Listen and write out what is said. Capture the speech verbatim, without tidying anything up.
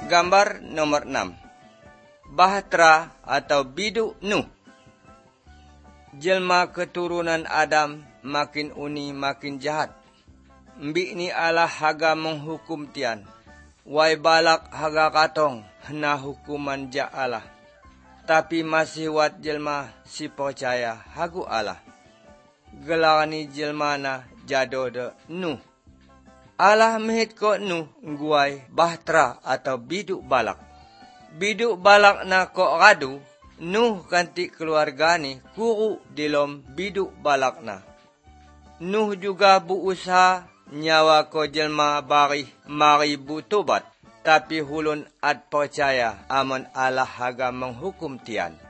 Gambar nomor enam. Bahtera atau biduk Nuh. Jelma keturunan Adam makin uni makin jahat. Mbik ni Allah haga menghukum tian. Wai balak haga katong hena hukuman ja Allah. Tapi masih wat jelma si percaya hagu Allah. Gelani jelma na jado de Nuh. Allah mehit ko Nuh nguai bahtera atau biduk balak. Biduk balak na ko radu, Nuh kanti keluarga ni kuru dilom biduk balak na. Nuh juga berusaha nyawa ko jelma bari mari butobat. Tapi hulun ad percaya aman Allah haga menghukum tian.